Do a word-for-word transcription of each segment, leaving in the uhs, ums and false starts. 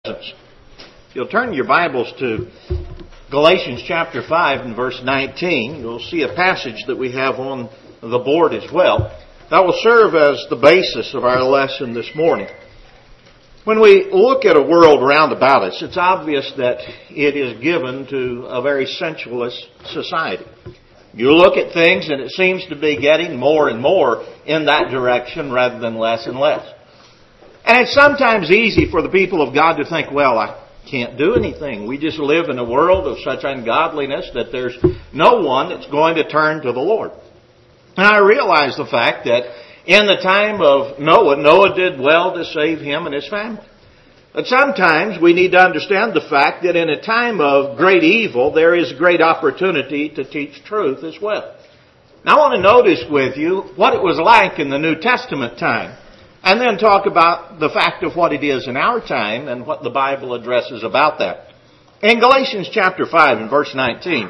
If you'll turn your Bibles to Galatians chapter five and verse nineteen, you'll see a passage that we have on the board as well. That will serve as the basis of our lesson this morning. When we look at a world round about us, it's obvious that it is given to a very sensualist society. You look at things and it seems to be getting more and more in that direction rather than less and less. And it's sometimes easy for the people of God to think, well, I can't do anything. We just live in a world of such ungodliness that there's no one that's going to turn to the Lord. And I realize the fact that in the time of Noah, Noah did well to save him and his family. But sometimes we need to understand the fact that in a time of great evil, there is great opportunity to teach truth as well. Now I want to notice with you what it was like in the New Testament time. And then talk about the fact of what it is in our time and what the Bible addresses about that. In Galatians chapter five and verse nineteen,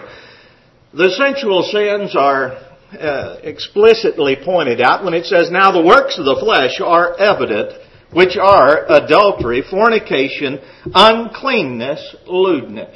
the sensual sins are uh, explicitly pointed out when it says, "Now the works of the flesh are evident, which are adultery, fornication, uncleanness, lewdness."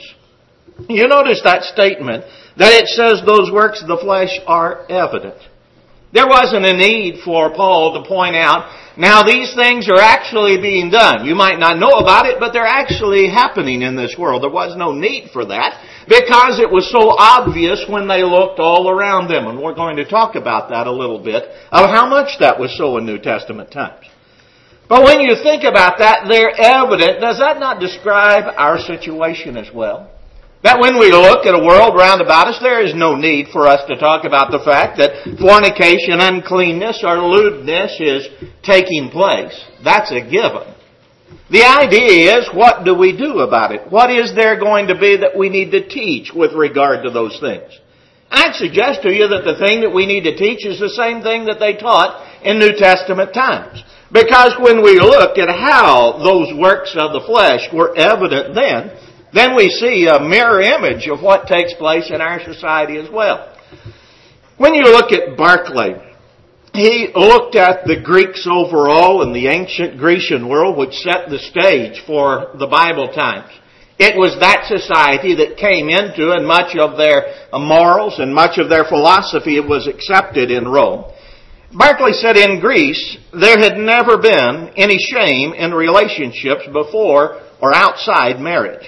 You notice that statement that it says those works of the flesh are evident. There wasn't a need for Paul to point out, now these things are actually being done. You might not know about it, but they're actually happening in this world. There was no need for that because it was so obvious when they looked all around them. And we're going to talk about that a little bit, of how much that was so in New Testament times. But when you think about that, they're evident. Does that not describe our situation as well? That when we look at a world round about us, there is no need for us to talk about the fact that fornication, uncleanness, or lewdness is taking place. That's a given. The idea is, what do we do about it? What is there going to be that we need to teach with regard to those things? I'd suggest to you that the thing that we need to teach is the same thing that they taught in New Testament times. Because when we look at how those works of the flesh were evident then, then we see a mirror image of what takes place in our society as well. When you look at Barclay, he looked at the Greeks overall in the ancient Grecian world, which set the stage for the Bible times. It was that society that came into, and much of their morals and much of their philosophy was accepted in Rome. Barclay said in Greece, there had never been any shame in relationships before or outside marriage.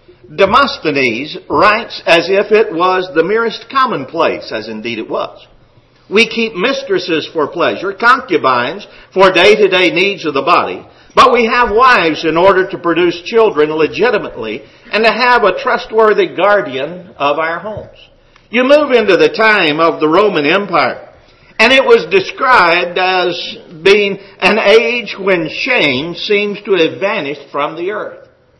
Demosthenes writes as if it was the merest commonplace, as indeed it was. We keep mistresses for pleasure, concubines for day-to-day needs of the body, but we have wives in order to produce children legitimately and to have a trustworthy guardian of our homes. You move into the time of the Roman Empire, and it was described as being an age when shame seems to have vanished from the earth.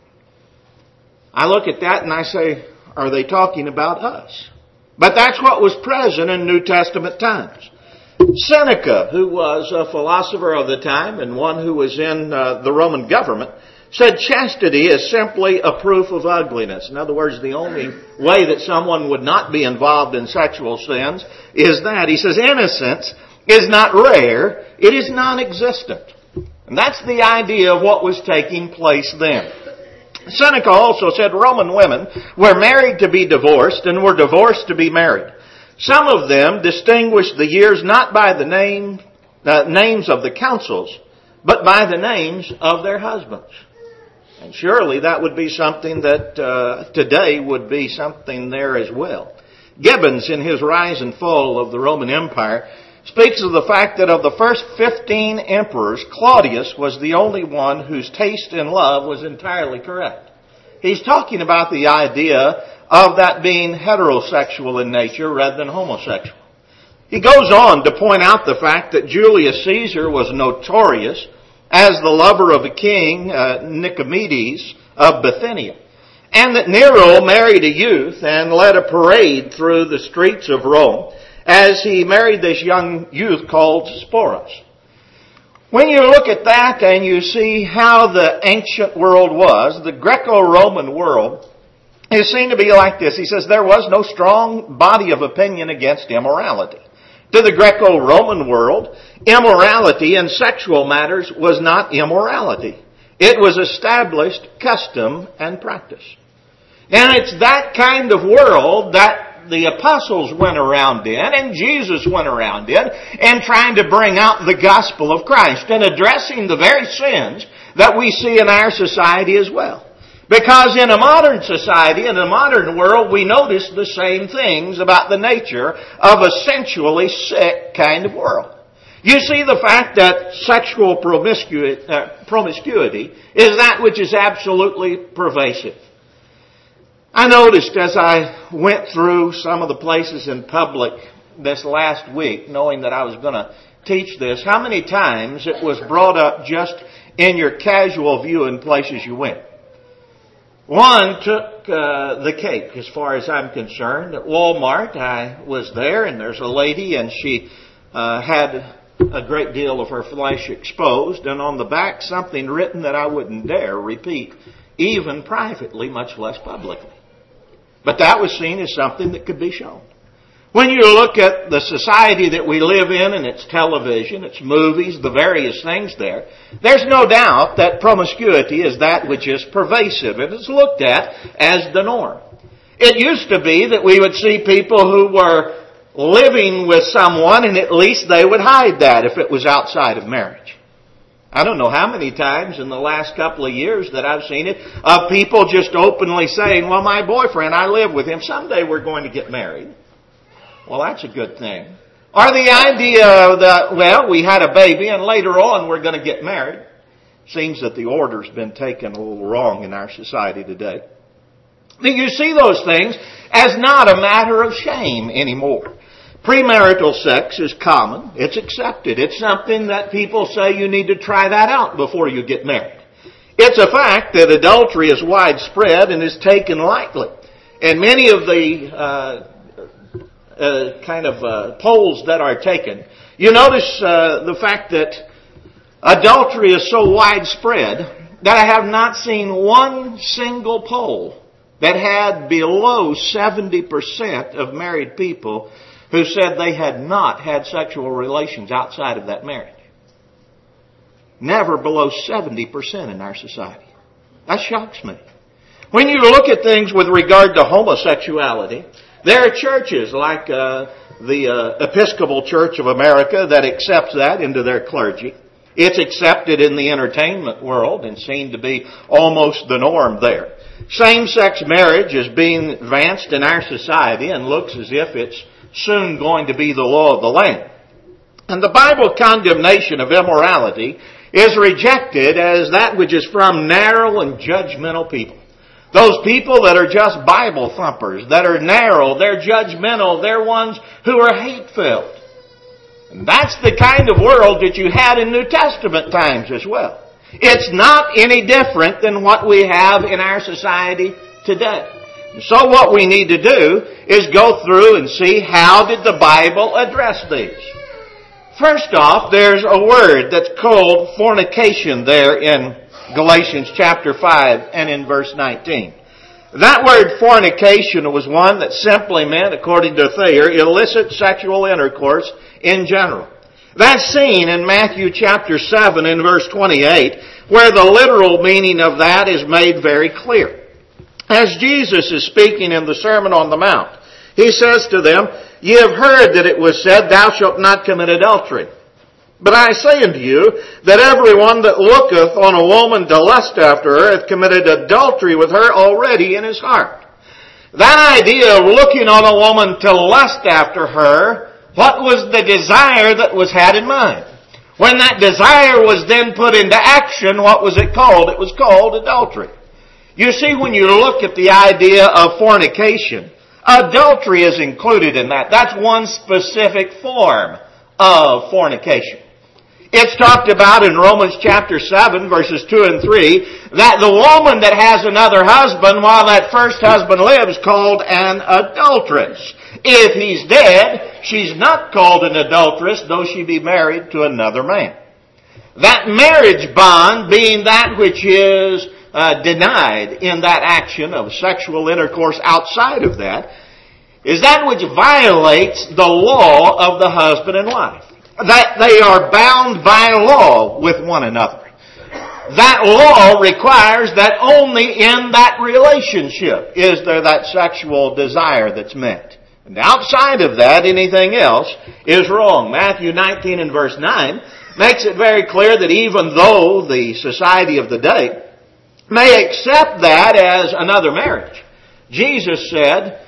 I look at that and I say, are they talking about us? But that's what was present in New Testament times. Seneca, who was a philosopher of the time and one who was in uh, the Roman government, said chastity is simply a proof of ugliness. In other words, the only way that someone would not be involved in sexual sins is that. He says innocence is not rare, it is non-existent. And that's the idea of what was taking place then. Seneca also said Roman women were married to be divorced and were divorced to be married. Some of them distinguished the years not by the name, uh, names of the councils, but by the names of their husbands. And surely that would be something that uh, today would be something there as well. Gibbons, in his Rise and Fall of the Roman Empire, speaks of the fact that of the first fifteen emperors, Claudius was the only one whose taste in love was entirely correct. He's talking about the idea of that being heterosexual in nature rather than homosexual. He goes on to point out the fact that Julius Caesar was notorious as the lover of a king, uh, Nicomedes of Bithynia, and that Nero married a youth and led a parade through the streets of Rome as he married this young youth called Sporus. When you look at that and you see how the ancient world was, the Greco-Roman world is seen to be like this. He says there was no strong body of opinion against immorality. To the Greco-Roman world, immorality in sexual matters was not immorality. It was established custom and practice. And it's that kind of world that the apostles went around in and Jesus went around in and trying to bring out the gospel of Christ and addressing the very sins that we see in our society as well. Because in a modern society, in a modern world, we notice the same things about the nature of a sensually sick kind of world. You see the fact that sexual promiscuity, uh, promiscuity is that which is absolutely pervasive. I noticed as I went through some of the places in public this last week, knowing that I was going to teach this, how many times it was brought up just in your casual view in places you went. One took uh, the cake as far as I'm concerned. At Walmart, I was there and there's a lady and she uh, had a great deal of her flesh exposed, and on the back something written that I wouldn't dare repeat, even privately, much less publicly. But that was seen as something that could be shown. When you look at the society that we live in and its television, its movies, the various things there, there's no doubt that promiscuity is that which is pervasive. It is looked at as the norm. It used to be that we would see people who were living with someone and at least they would hide that if it was outside of marriage. I don't know how many times in the last couple of years that I've seen it of people just openly saying, well, my boyfriend, I live with him. Someday we're going to get married. Well, that's a good thing. Or the idea that, well, we had a baby and later on we're going to get married. Seems that the order's been taken a little wrong in our society today. But you see those things as not a matter of shame anymore. Premarital sex is common. It's accepted. It's something that people say you need to try that out before you get married. It's a fact that adultery is widespread and is taken lightly. And many of the uh, uh, kind of uh, polls that are taken, you notice uh, the fact that adultery is so widespread that I have not seen one single poll that had below seventy percent of married people who said they had not had sexual relations outside of that marriage. Never below seventy percent in our society. That shocks me. When you look at things with regard to homosexuality, there are churches like uh, the uh, Episcopal Church of America that accepts that into their clergy. It's accepted in the entertainment world and seen to be almost the norm there. Same-sex marriage is being advanced in our society and looks as if it's soon going to be the law of the land. And the Bible condemnation of immorality is rejected as that which is from narrow and judgmental people. Those people that are just Bible thumpers, that are narrow, they're judgmental, they're ones who are hate-filled. And that's the kind of world that you had in New Testament times as well. It's not any different than what we have in our society today. So what we need to do is go through and see how did the Bible address these. First off, there's a word that's called fornication there in Galatians chapter five and in verse nineteen. That word fornication was one that simply meant, according to Thayer, illicit sexual intercourse in general. That's seen in Matthew chapter seven and verse twenty-eight, where the literal meaning of that is made very clear. As Jesus is speaking in the Sermon on the Mount, He says to them, "Ye have heard that it was said, Thou shalt not commit adultery. But I say unto you, that everyone that looketh on a woman to lust after her hath committed adultery with her already in his heart." That idea of looking on a woman to lust after her, what was the desire that was had in mind? When that desire was then put into action, what was it called? It was called adultery. You see, when you look at the idea of fornication, adultery is included in that. That's one specific form of fornication. It's talked about in Romans chapter seven, verses two and three, that the woman that has another husband while that first husband lives called an adulteress. If he's dead, she's not called an adulteress, though she be married to another man. That marriage bond being that which is uh, denied in that action of sexual intercourse outside of that, is that which violates the law of the husband and wife. That they are bound by law with one another. that law requires that only in that relationship is there that sexual desire that's met. And outside of that, anything else is wrong. Matthew nineteen and verse nine makes it very clear that even though the society of the day may accept that as another marriage, Jesus said,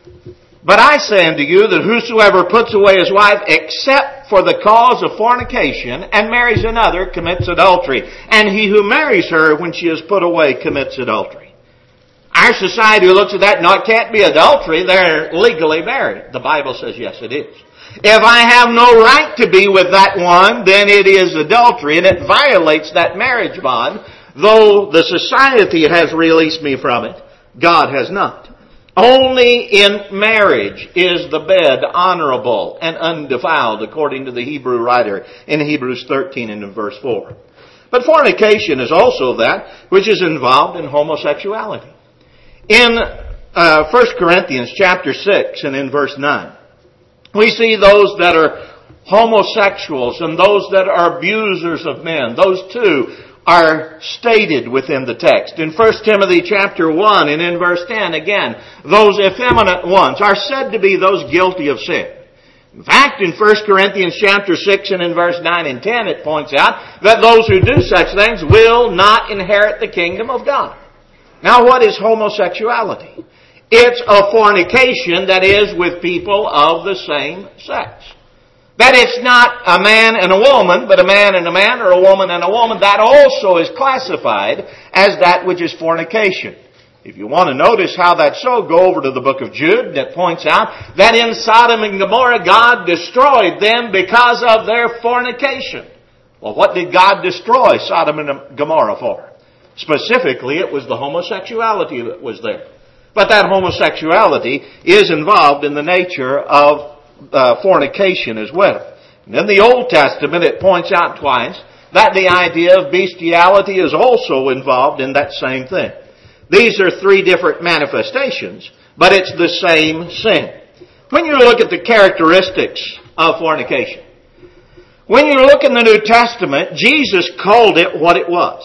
"But I say unto you that whosoever puts away his wife except for the cause of fornication and marries another commits adultery. And he who marries her when she is put away commits adultery." Our society looks at that, no, it can't be adultery. They're legally married. The Bible says, yes, it is. If I have no right to be with that one, then it is adultery, and it violates that marriage bond. Though the society has released me from it, God has not. Only in marriage is the bed honorable and undefiled, according to the Hebrew writer in Hebrews thirteen and in verse four. But fornication is also that which is involved in homosexuality. In uh, First Corinthians chapter six and in verse nine, we see those that are homosexuals and those that are abusers of men. Those two are stated within the text. In First Timothy chapter one and in verse ten, again, those effeminate ones are said to be those guilty of sin. In fact, in First Corinthians chapter six and in verse nine and ten, it points out that those who do such things will not inherit the kingdom of God. Now, what is homosexuality? It's a fornication that is with people of the same sex. That it's not a man and a woman, but a man and a man or a woman and a woman. That also is classified as that which is fornication. If you want to notice how that's so, go over to the book of Jude that points out that in Sodom and Gomorrah God destroyed them because of their fornication. Well, what did God destroy Sodom and Gomorrah for? Specifically, it was the homosexuality that was there. But that homosexuality is involved in the nature of uh, fornication as well. And in the Old Testament, it points out twice that the idea of bestiality is also involved in that same thing. These are three different manifestations, but it's the same sin. When you look at the characteristics of fornication, when you look in the New Testament, Jesus called it what it was.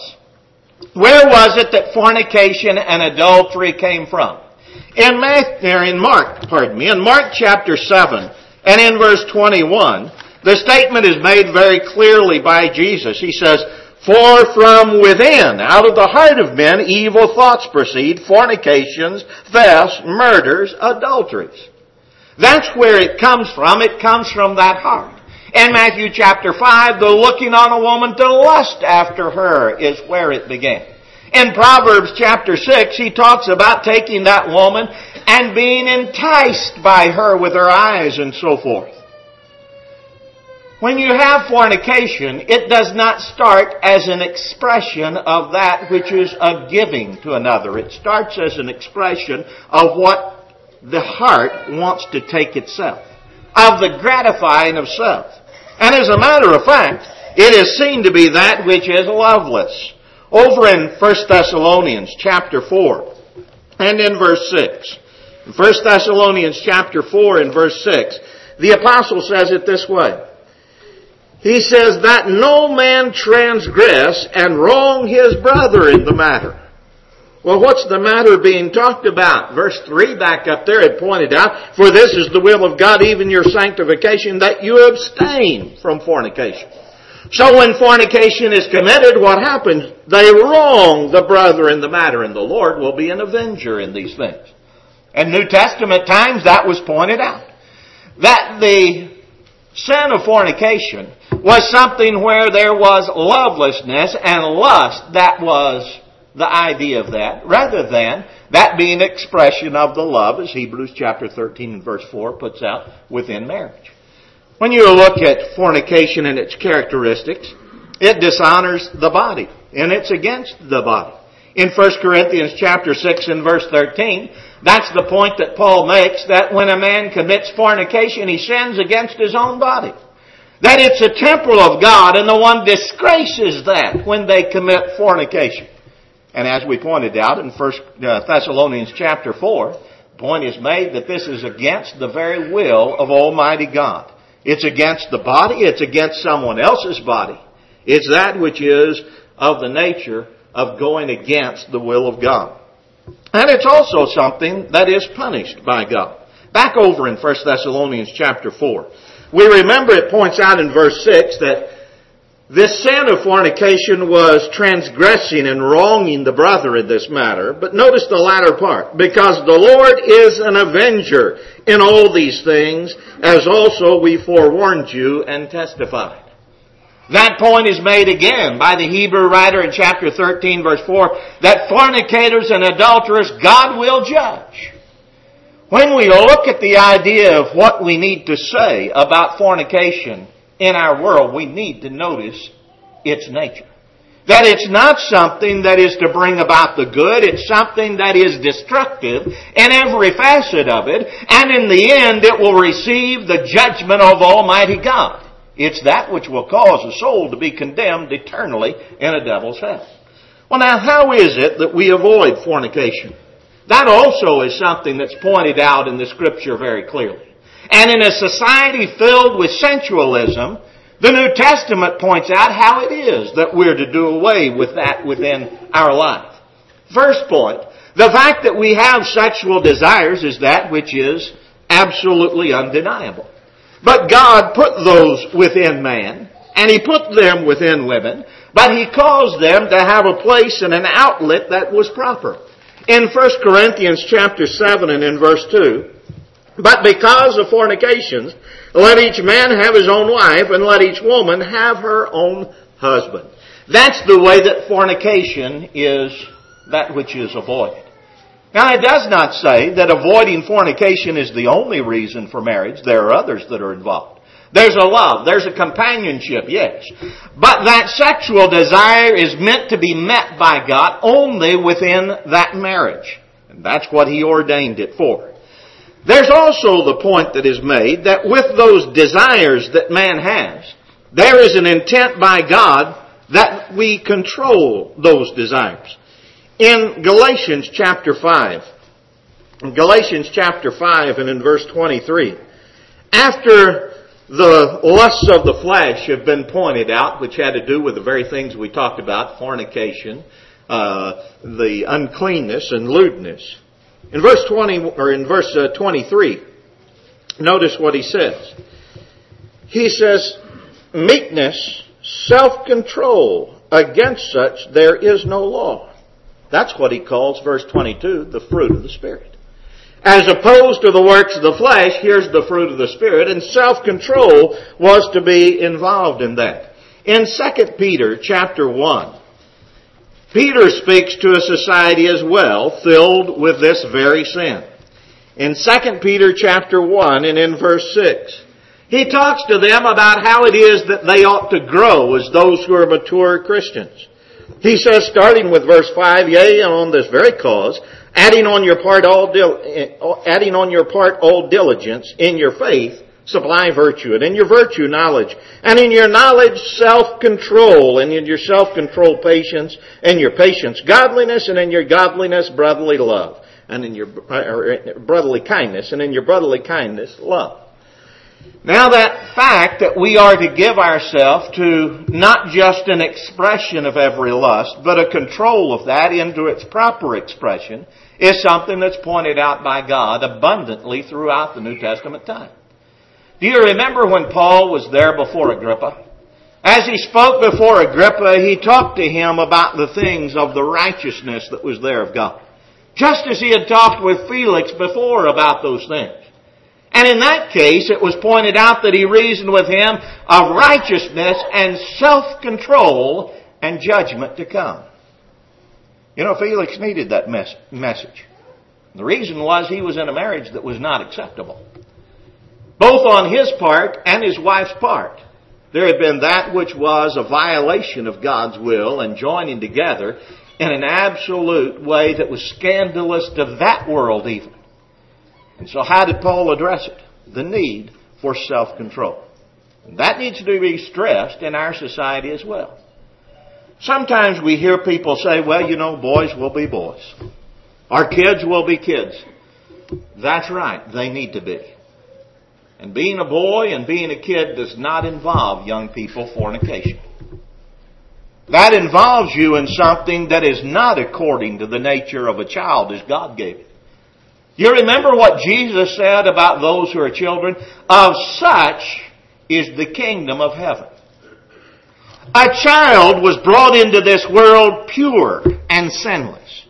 Where was it that fornication and adultery came from? In, Matthew, in Mark, pardon me, in Mark chapter seven and in verse twenty-one, the statement is made very clearly by Jesus. He says, "For from within, out of the heart of men, evil thoughts proceed, fornications, thefts, murders, adulteries." That's where it comes from. It comes from that heart. In Matthew chapter five, the looking on a woman to lust after her is where it began. In Proverbs chapter six, he talks about taking that woman and being enticed by her with her eyes and so forth. When you have fornication, it does not start as an expression of that which is a giving to another. It starts as an expression of what the heart wants to take itself, of the gratifying of self. And as a matter of fact, it is seen to be that which is loveless. Over in First Thessalonians chapter four and in verse six. In First Thessalonians chapter four and verse six, the apostle says it this way. He says, "That no man transgress and wrong his brother in the matter." Well, what's the matter being talked about? Verse three back up there, it pointed out, "For this is the will of God, even your sanctification, that you abstain from fornication." So when fornication is committed, what happens? They wrong the brother in the matter, and the Lord will be an avenger in these things. In New Testament times, that was pointed out. That the sin of fornication was something where there was lovelessness and lust. That was the idea of that, rather than that being expression of the love, as Hebrews chapter thirteen and verse four puts out, within marriage. When you look at fornication and its characteristics, it dishonors the body, and it's against the body. In First Corinthians chapter six and verse thirteen, that's the point that Paul makes, that when a man commits fornication, he sins against his own body. That it's a temple of God, and the one disgraces that when they commit fornication. And as we pointed out in First Thessalonians chapter four, the point is made that this is against the very will of Almighty God. It's against the body. It's against someone else's body. It's that which is of the nature of going against the will of God. And it's also something that is punished by God. Back over in First Thessalonians chapter four. We remember it points out in verse six that this sin of fornication was transgressing and wronging the brother in this matter. But notice the latter part. Because the Lord is an avenger in all these things, as also we forewarned you and testified. That point is made again by the Hebrew writer in chapter thirteen verse four, that fornicators and adulterers God will judge. When we look at the idea of what we need to say about fornication in our world, we need to notice its nature. That it's not something that is to bring about the good. It's something that is destructive in every facet of it. And in the end, it will receive the judgment of Almighty God. It's that which will cause a soul to be condemned eternally in a devil's hell. Well, now, how is it that we avoid fornication? That also is something that's pointed out in the Scripture very clearly. And in a society filled with sensualism, the New Testament points out how it is that we're to do away with that within our life. First point, the fact that we have sexual desires is that which is absolutely undeniable. But God put those within man, and He put them within women, but He caused them to have a place and an outlet that was proper. In First Corinthians chapter seven and in verse two, but because of fornications, let each man have his own wife, and let each woman have her own husband. That's the way that fornication is that which is avoided. Now, it does not say that avoiding fornication is the only reason for marriage. There are others that are involved. There's a love. There's a companionship, yes. But that sexual desire is meant to be met by God only within that marriage. And that's what He ordained it for. There's also the point that is made that with those desires that man has, there is an intent by God that we control those desires. In Galatians chapter five, in Galatians chapter five and in verse twenty-three, after the lusts of the flesh have been pointed out, which had to do with the very things we talked about, fornication, uh, the uncleanness and lewdness. In verse twenty or in verse uh, twenty-three, notice what he says. He says, meekness, self-control, against such there is no law. That's what he calls, verse twenty-two, the fruit of the Spirit. As opposed to the works of the flesh, here's the fruit of the Spirit, and self-control was to be involved in that. In Second Peter chapter one, Peter speaks to a society as well filled with this very sin. In Second Peter chapter one and in verse six, he talks to them about how it is that they ought to grow as those who are mature Christians. He says, starting with verse five, yea, and on this very cause, adding on your part all dil- adding on your part all diligence, in your faith supply virtue, and in your virtue knowledge, and in your knowledge self-control, and in your self-control patience, and your patience godliness, and in your godliness brotherly love, and in your uh, brotherly kindness, and in your brotherly kindness love. Now that fact that we are to give ourselves to not just an expression of every lust, but a control of that into its proper expression, is something that's pointed out by God abundantly throughout the New Testament time. Do you remember when Paul was there before Agrippa? As he spoke before Agrippa, he talked to him about the things of the righteousness that was there of God. Just as he had talked with Felix before about those things. And in that case, it was pointed out that he reasoned with him of righteousness and self-control and judgment to come. You know, Felix needed that mes- message. The reason was he was in a marriage that was not acceptable. Both on his part and his wife's part, there had been that which was a violation of God's will and joining together in an absolute way that was scandalous to that world even. And so how did Paul address it? The need for self-control. And that needs to be stressed in our society as well. Sometimes we hear people say, well, you know, boys will be boys. Our kids will be kids. That's right. They need to be. And being a boy and being a kid does not involve young people fornication. That involves you in something that is not according to the nature of a child as God gave it. You remember what Jesus said about those who are children? Of such is the kingdom of heaven. A child was brought into this world pure and sinless.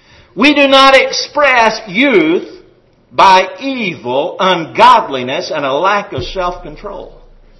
We do not express youth by evil, ungodliness, and a lack of self-control.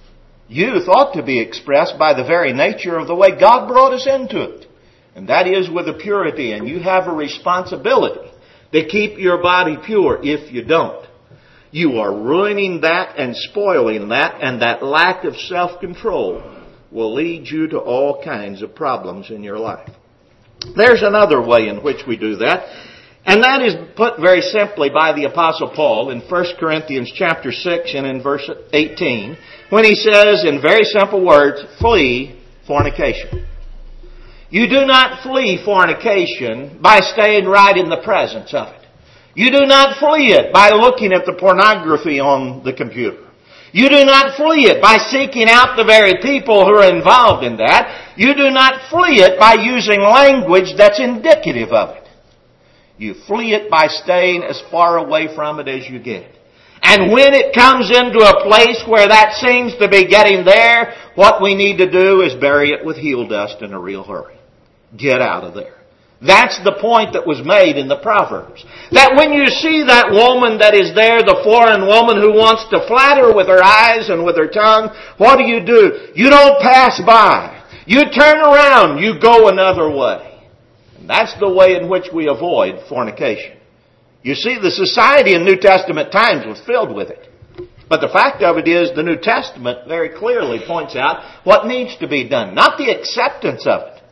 Youth ought to be expressed by the very nature of the way God brought us into it. And that is with a purity. And you have a responsibility to keep your body pure. If you don't, you are ruining that and spoiling that. And that lack of self-control will lead you to all kinds of problems in your life. There's another way in which we do that. And that is put very simply by the Apostle Paul in First Corinthians chapter six and in verse eighteen, when he says in very simple words, flee fornication. You do not flee fornication by staying right in the presence of it. You do not flee it by looking at the pornography on the computer. You do not flee it by seeking out the very people who are involved in that. You do not flee it by using language that's indicative of it. You flee it by staying as far away from it as you get. And when it comes into a place where that seems to be getting there, what we need to do is bury it with heel dust in a real hurry. Get out of there. That's the point that was made in the Proverbs. That when you see that woman that is there, the foreign woman who wants to flatter with her eyes and with her tongue, what do you do? You don't pass by. You turn around. You go another way. That's the way in which we avoid fornication. You see, the society in New Testament times was filled with it. But the fact of it is, the New Testament very clearly points out what needs to be done. Not the acceptance of it.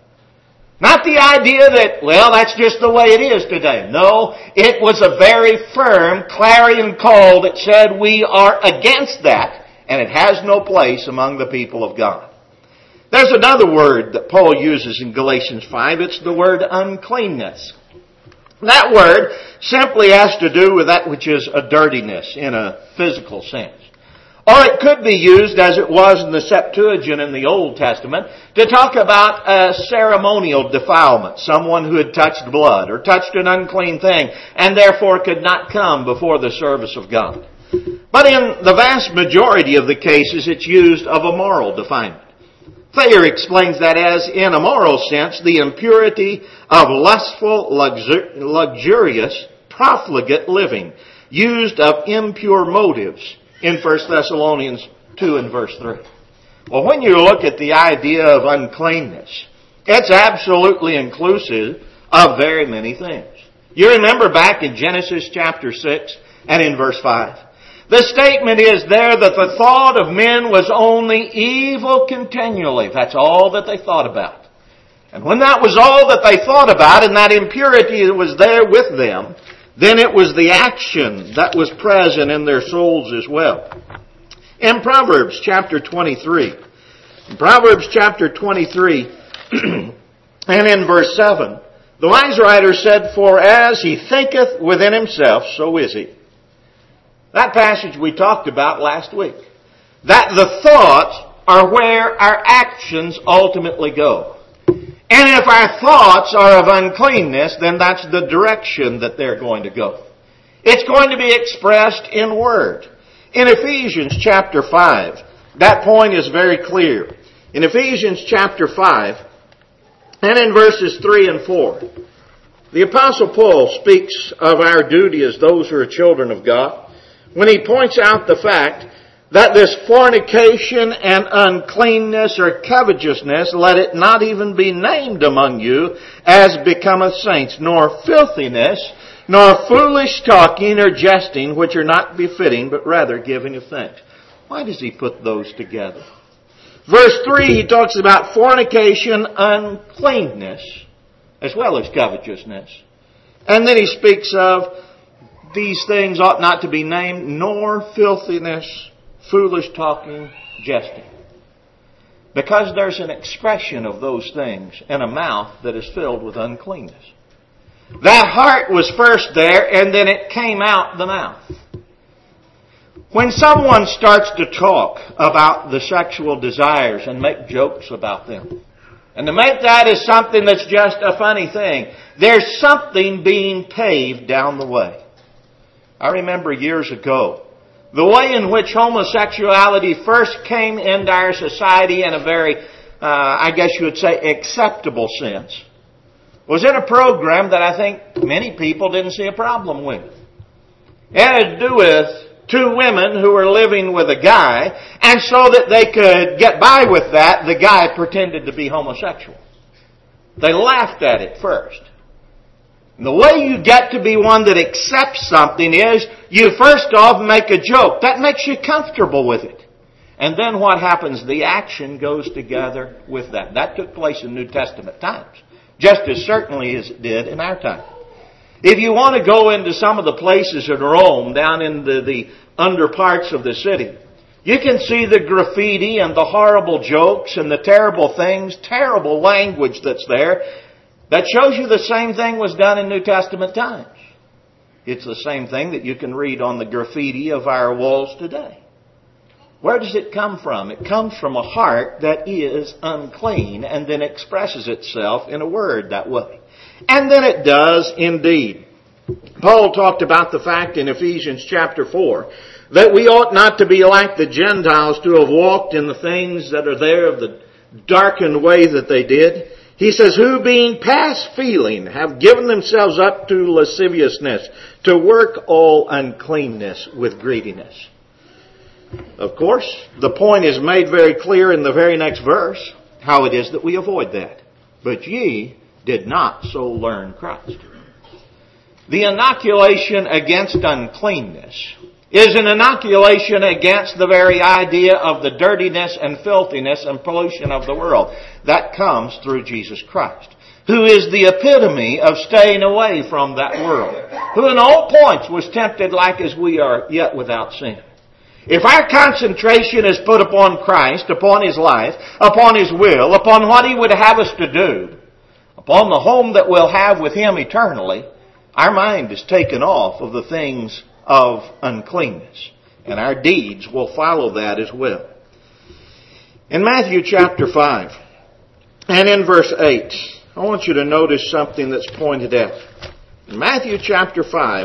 Not the idea that, well, that's just the way it is today. No, it was a very firm clarion call that said we are against that, and it has no place among the people of God. There's another word that Paul uses in Galatians five. It's the word uncleanness. That word simply has to do with that which is a dirtiness in a physical sense. Or it could be used, as it was in the Septuagint in the Old Testament, to talk about a ceremonial defilement. Someone who had touched blood or touched an unclean thing and therefore could not come before the service of God. But in the vast majority of the cases, it's used of a moral defilement. Thayer explains that as, in a moral sense, the impurity of lustful, luxur- luxurious, profligate living, used of impure motives in First Thessalonians two and verse three. Well, when you look at the idea of uncleanness, it's absolutely inclusive of very many things. You remember back in Genesis chapter six and in verse five. The statement is there that the thought of men was only evil continually. That's all that they thought about. And when that was all that they thought about, and that impurity was there with them, then it was the action that was present in their souls as well. In Proverbs chapter twenty-three, in Proverbs chapter twenty-three, and in verse seven, the wise writer said, "For as he thinketh within himself, so is he." That passage we talked about last week. That the thoughts are where our actions ultimately go. And if our thoughts are of uncleanness, then that's the direction that they're going to go. It's going to be expressed in word. In Ephesians chapter five, that point is very clear. In Ephesians chapter five, and in verses three and four, the Apostle Paul speaks of our duty as those who are children of God, when he points out the fact that this fornication and uncleanness or covetousness, let it not even be named among you as becometh saints, nor filthiness, nor foolish talking or jesting, which are not befitting, but rather giving of thanks. Why does he put those together? Verse three, he talks about fornication, uncleanness, as well as covetousness. And then he speaks of these things ought not to be named, nor filthiness, foolish talking, jesting. Because there's an expression of those things in a mouth that is filled with uncleanness. That heart was first there, and then it came out the mouth. When someone starts to talk about the sexual desires and make jokes about them, And to make that as something that's just a funny thing. There's something being paved down the way. I remember years ago, the way in which homosexuality first came into our society in a very, uh, I guess you would say, acceptable sense, was in a program that I think many people didn't see a problem with. It had to do with two women who were living with a guy, and so that they could get by with that, the guy pretended to be homosexual. They laughed at it first. And the way you get to be one that accepts something is you first off make a joke. That makes you comfortable with it. And then what happens? The action goes together with that. That took place in New Testament times, just as certainly as it did in our time. If you want to go into some of the places in Rome, down into the under parts of the city, you can see the graffiti and the horrible jokes and the terrible things, terrible language that's there. That shows you the same thing was done in New Testament times. It's the same thing that you can read on the graffiti of our walls today. Where does it come from? It comes from a heart that is unclean and then expresses itself in a word that way. And then it does indeed. Paul talked about the fact in Ephesians chapter four that we ought not to be like the Gentiles, to have walked in the things that are there of the darkened way that they did. He says, who being past feeling have given themselves up to lasciviousness, to work all uncleanness with greediness. Of course, the point is made very clear in the very next verse, how it is that we avoid that. But ye did not so learn Christ. The inoculation against uncleanness is an inoculation against the very idea of the dirtiness and filthiness and pollution of the world. That comes through Jesus Christ, who is the epitome of staying away from that world, who in all points was tempted like as we are, yet without sin. If our concentration is put upon Christ, upon His life, upon His will, upon what He would have us to do, upon the home that we'll have with Him eternally, our mind is taken off of the things of uncleanness. And our deeds will follow that as well. In Matthew chapter five, and in verse eight, I want you to notice something that's pointed out. In Matthew chapter five,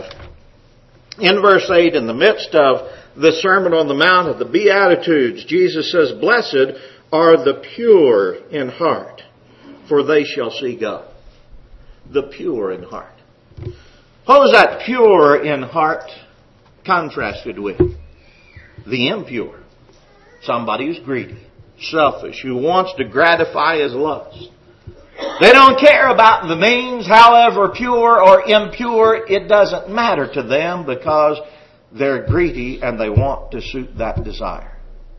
in verse eight, in the midst of the Sermon on the Mount of the Beatitudes, Jesus says, blessed are the pure in heart, for they shall see God. The pure in heart. What was that pure in heart contrasted with? The impure. Somebody who's greedy, selfish, who wants to gratify his lust. They don't care about the means, however pure or impure, it doesn't matter to them because they're greedy and they want to suit that desire.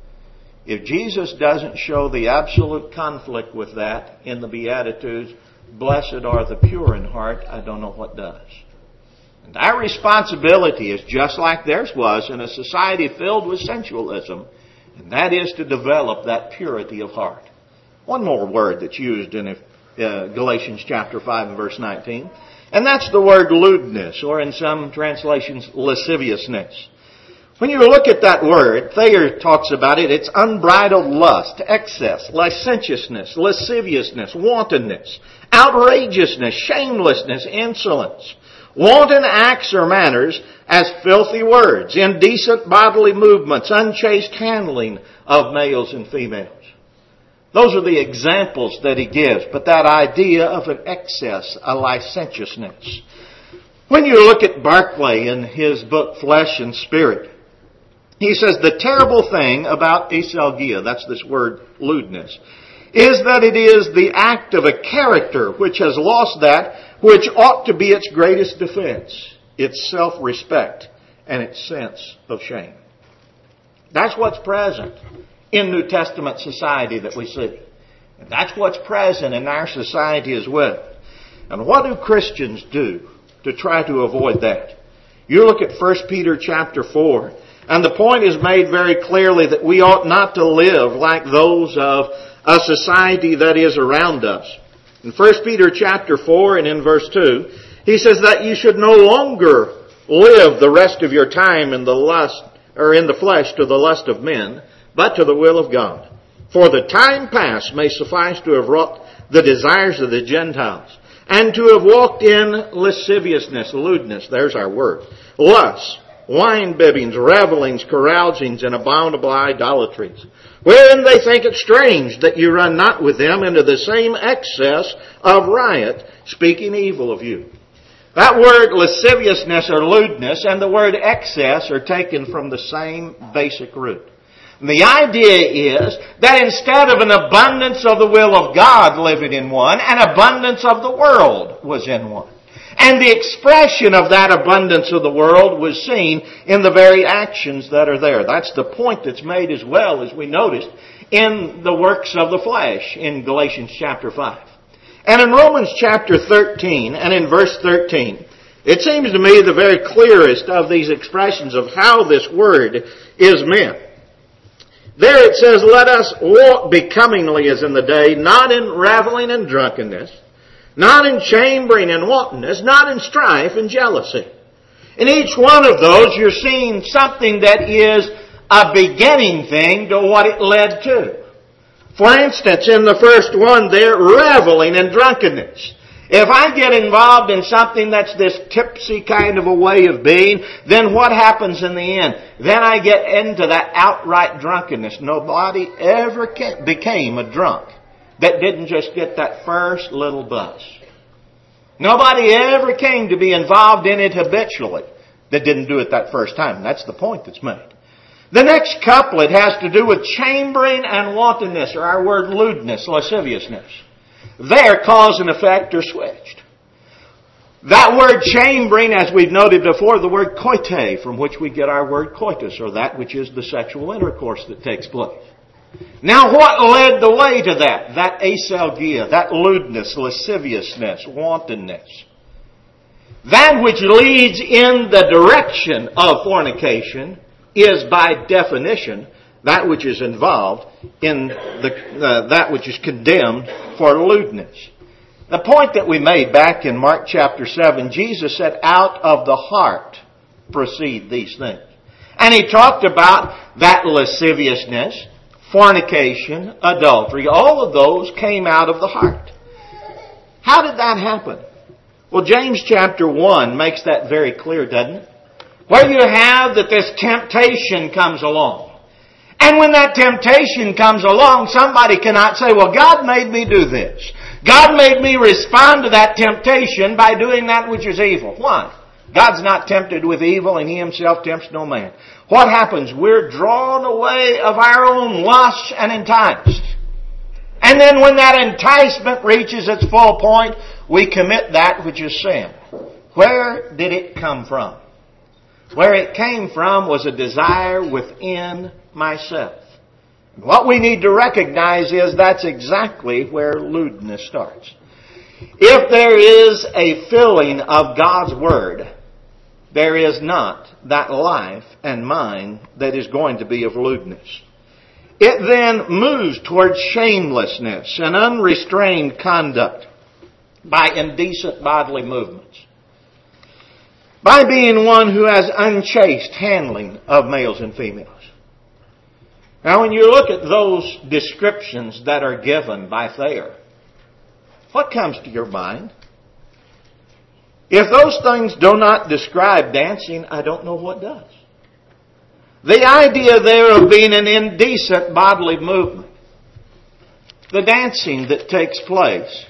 If Jesus doesn't show the absolute conflict with that in the Beatitudes, blessed are the pure in heart, I don't know what does. And our responsibility is just like theirs was in a society filled with sensualism, and that is to develop that purity of heart. One more word that's used in uh, Galatians chapter five and verse nineteen, and that's the word lewdness, or in some translations, lasciviousness. When you look at that word, Thayer talks about it, it's unbridled lust, excess, licentiousness, lasciviousness, wantonness, outrageousness, shamelessness, insolence, wanton acts or manners as filthy words, indecent bodily movements, unchaste handling of males and females. Those are the examples that he gives, but that idea of an excess, a licentiousness. When you look at Barclay in his book Flesh and Spirit, he says the terrible thing about aselgia, that's this word lewdness, is that it is the act of a character which has lost that which ought to be its greatest defense, its self-respect and its sense of shame. That's what's present in New Testament society that we see. And that's what's present in our society as well. And what do Christians do to try to avoid that? You look at First Peter chapter four, and the point is made very clearly that we ought not to live like those of a society that is around us. In First Peter chapter four and in verse two, he says that you should no longer live the rest of your time in the lust, or in the flesh to the lust of men, but to the will of God. For the time past may suffice to have wrought the desires of the Gentiles, and to have walked in lasciviousness, lewdness, there's our word, lust, wine bibbings, revelings, carousings, and abominable idolatries, wherein they think it strange that you run not with them into the same excess of riot, speaking evil of you. That word lasciviousness or lewdness and the word excess are taken from the same basic root. And the idea is that instead of an abundance of the will of God living in one, an abundance of the world was in one. And the expression of that abundance of the world was seen in the very actions that are there. That's the point that's made as well, as we noticed, in the works of the flesh in Galatians chapter five. And in Romans chapter thirteen and in verse thirteen, it seems to me the very clearest of these expressions of how this word is meant. There it says, let us walk becomingly as in the day, not in reveling and drunkenness, not in chambering and wantonness, not in strife and jealousy. In each one of those, you're seeing something that is a beginning thing to what it led to. For instance, in the first one there, reveling and drunkenness. If I get involved in something that's this tipsy kind of a way of being, then what happens in the end? Then I get into that outright drunkenness. Nobody ever became a drunk that didn't just get that first little buzz. Nobody ever came to be involved in it habitually that didn't do it that first time. That's the point that's made. The next couplet has to do with chambering and wantonness, or our word lewdness, lasciviousness. There, cause and effect are switched. That word chambering, as we've noted before, the word koite, from which we get our word coitus, or that which is the sexual intercourse that takes place. Now, what led the way to that? That aselgia, that lewdness, lasciviousness, wantonness. That which leads in the direction of fornication is, by definition, that which is involved in the, uh, that which is condemned for lewdness. The point that we made back in Mark chapter seven, Jesus said, out of the heart proceed these things. And He talked about that lasciviousness, fornication, adultery. All of those came out of the heart. How did that happen? Well, James chapter one makes that very clear, doesn't it? Where you have that this temptation comes along. And when that temptation comes along, somebody cannot say, well, God made me do this. God made me respond to that temptation by doing that which is evil. Why? God's not tempted with evil, and He Himself tempts no man. What happens? We're drawn away of our own lusts and enticed. And then when that enticement reaches its full point, we commit that which is sin. Where did it come from? Where it came from was a desire within myself. What we need to recognize is that's exactly where lewdness starts. If there is a filling of God's Word, there is not that life and mind that is going to be of lewdness. It then moves towards shamelessness and unrestrained conduct by indecent bodily movements. By being one who has unchaste handling of males and females. Now when you look at those descriptions that are given by Thayer, what comes to your mind? If those things do not describe dancing, I don't know what does. The idea there of being an indecent bodily movement, the dancing that takes place,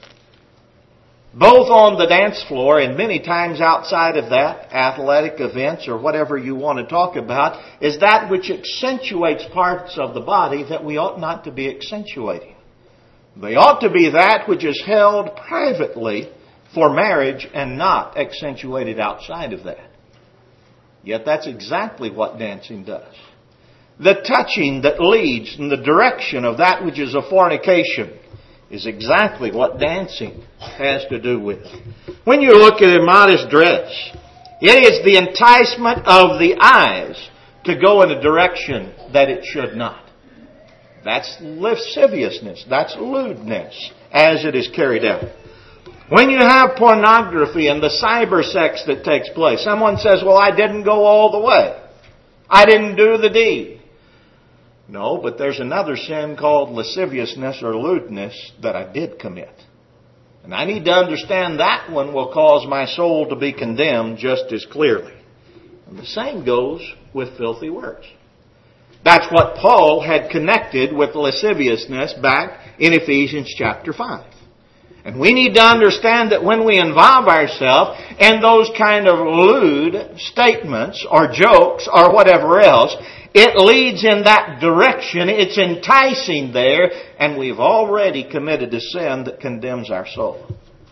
both on the dance floor and many times outside of that, athletic events or whatever you want to talk about, is that which accentuates parts of the body that we ought not to be accentuating. They ought to be that which is held privately for marriage and not accentuated outside of that. Yet that's exactly what dancing does. The touching that leads in the direction of that which is a fornication is exactly what dancing has to do with. When you look at immodest dress, it is the enticement of the eyes to go in a direction that it should not. That's lasciviousness. That's lewdness as it is carried out. When you have pornography and the cyber sex that takes place, someone says, well, I didn't go all the way. I didn't do the deed. No, but there's another sin called lasciviousness or lewdness that I did commit. And I need to understand that one will cause my soul to be condemned just as clearly. And the same goes with filthy words. That's what Paul had connected with lasciviousness back in Ephesians chapter five. And we need to understand that when we involve ourselves in those kind of lewd statements or jokes or whatever else, it leads in that direction. It's enticing there, and we've already committed a sin that condemns our soul.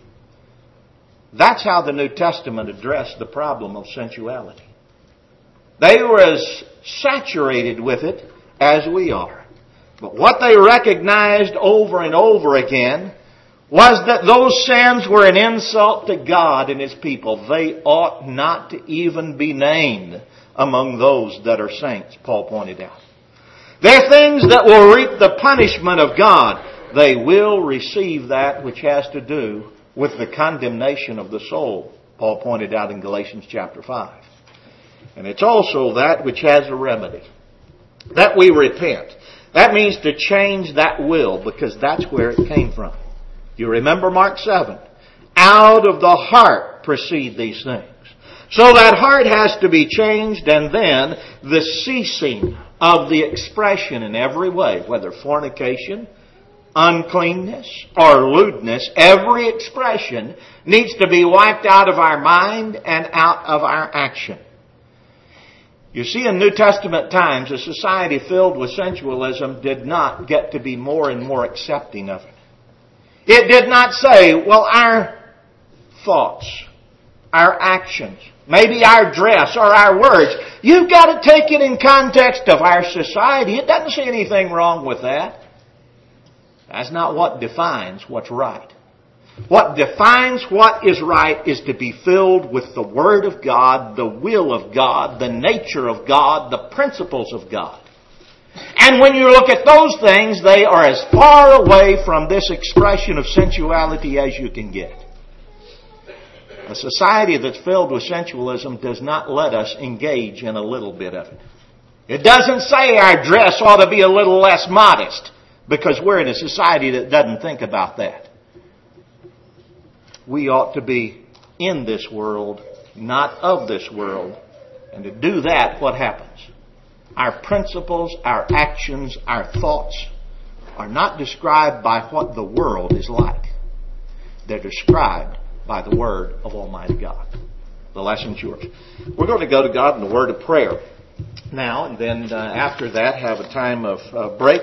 That's how the New Testament addressed the problem of sensuality. They were as saturated with it as we are. But what they recognized over and over again was that those sins were an insult to God and His people. They ought not to even be named among those that are saints, Paul pointed out. They're things that will reap the punishment of God. They will receive that which has to do with the condemnation of the soul, Paul pointed out in Galatians chapter five. And it's also that which has a remedy. That we repent. That means to change that will, because that's where it came from. You remember Mark seven. Out of the heart proceed these things. So that heart has to be changed, and then the ceasing of the expression in every way, whether fornication, uncleanness, or lewdness, every expression needs to be wiped out of our mind and out of our action. You see, in New Testament times, a society filled with sensualism did not get to be more and more accepting of it. It did not say, well, our thoughts, our actions, maybe our dress or our words, you've got to take it in context of our society. It doesn't say anything wrong with that. That's not what defines what's right. What defines what is right is to be filled with the Word of God, the will of God, the nature of God, the principles of God. And when you look at those things, they are as far away from this expression of sensuality as you can get. A society that's filled with sensualism does not let us engage in a little bit of it. It doesn't say our dress ought to be a little less modest, because we're in a society that doesn't think about that. We ought to be in this world, not of this world. And to do that, what happens? Our principles, our actions, our thoughts are not described by what the world is like. They're described by the Word of Almighty God. The lesson's yours. We're going to go to God in the word of prayer now, and then uh, after that have a time of uh, break.